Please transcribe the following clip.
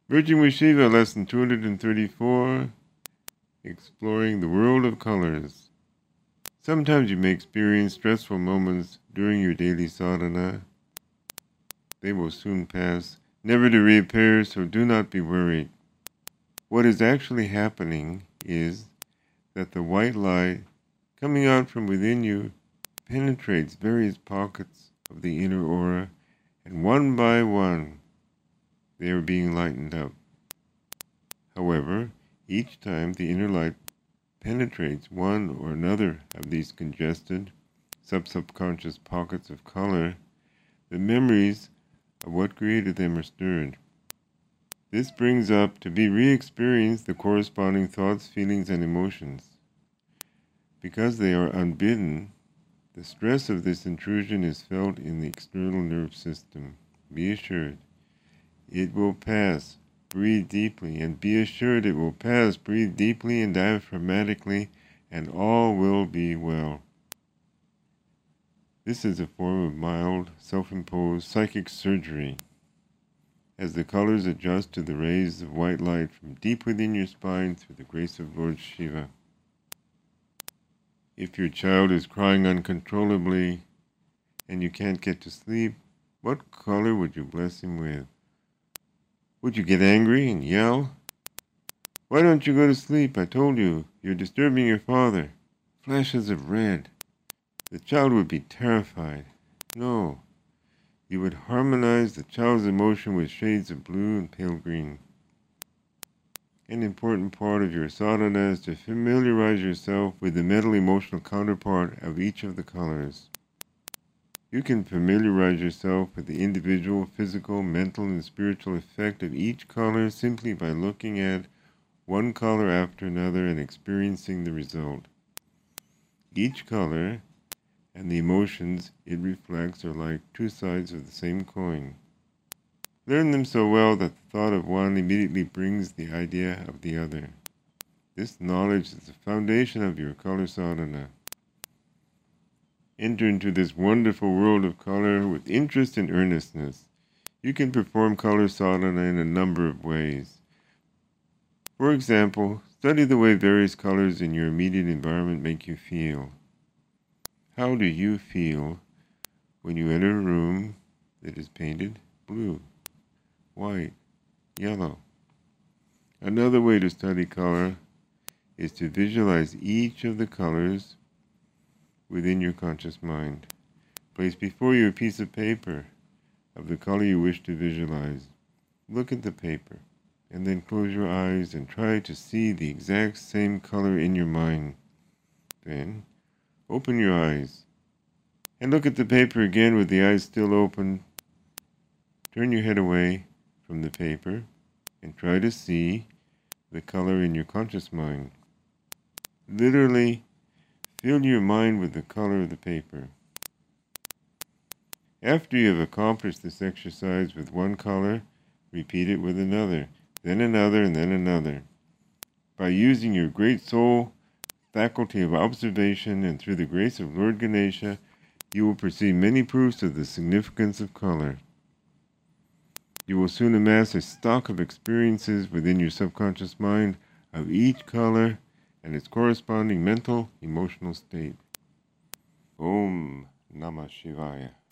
Virgin with Shiva, Lesson 234, Exploring the World of Colors. Sometimes you may experience stressful moments during your daily sadhana. They will soon pass, never to reappear, so do not be worried. What is actually happening is that the white light coming out from within you penetrates various pockets of the inner aura, and one by one they are being lightened up. However, each time the inner light penetrates one or another of these congested, subconscious pockets of color, the memories of what created them are stirred. This brings up to be re-experienced the corresponding thoughts, feelings, and emotions. Because they are unbidden, the stress of this intrusion is felt in the external nerve system. Be assured, it will pass. Breathe deeply, and be assured it will pass. Breathe deeply and diaphragmatically, and all will be well. This is a form of mild, self-imposed psychic surgery. As the colors adjust to the rays of white light from deep within your spine through the grace of Lord Shiva. If your child is crying uncontrollably and you can't get to sleep, what color would you bless him with? Would you get angry and yell? Why don't you go to sleep? I told you, you're disturbing your father. Flashes of red. The child would be terrified. No. You would harmonize the child's emotion with shades of blue and pale green. An important part of your sadhana is to familiarize yourself with the mental emotional counterpart of each of the colors. You can familiarize yourself with the individual physical, mental, and spiritual effect of each color simply by looking at one color after another and experiencing the result. Each color and the emotions it reflects are like two sides of the same coin. Learn them so well that the thought of one immediately brings the idea of the other. This knowledge is the foundation of your color sadhana. Enter into this wonderful world of color with interest and earnestness. You can perform color sadhana in a number of ways. For example, study the way various colors in your immediate environment make you feel. How do you feel when you enter a room that is painted blue, white, yellow? Another way to study color is to visualize each of the colors within your conscious mind. Place before you a piece of paper of the color you wish to visualize. Look at the paper and then close your eyes and try to see the exact same color in your mind. Then open your eyes and look at the paper again with the eyes still open. Turn your head away from the paper and try to see the color in your conscious mind. Literally, fill your mind with the color of the paper. After you have accomplished this exercise with one color, repeat it with another, then another, and then another. By using your great soul faculty of observation and through the grace of Lord Ganesha, you will perceive many proofs of the significance of color. You will soon amass a stock of experiences within your subconscious mind of each color and its corresponding mental, emotional state. Om Namah Shivaya.